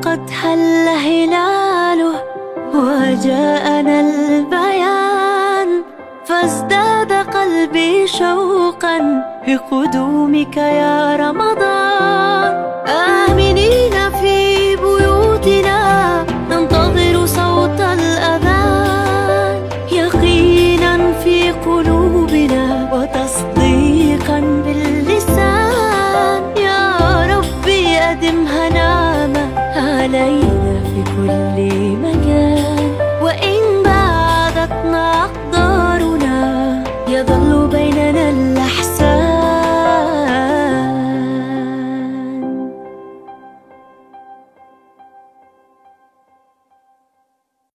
قد حل هلاله وجاءنا البيان، فازداد قلبي شوقا بقدومك يا رمضان. آمنين في بيوتنا ننتظر صوت الأذان، يقينا في قلوبنا وتصديقا باللسان. يا ربي أدم هنامه علينا في كل مكان، وإن بعدتنا أقدارنا يظل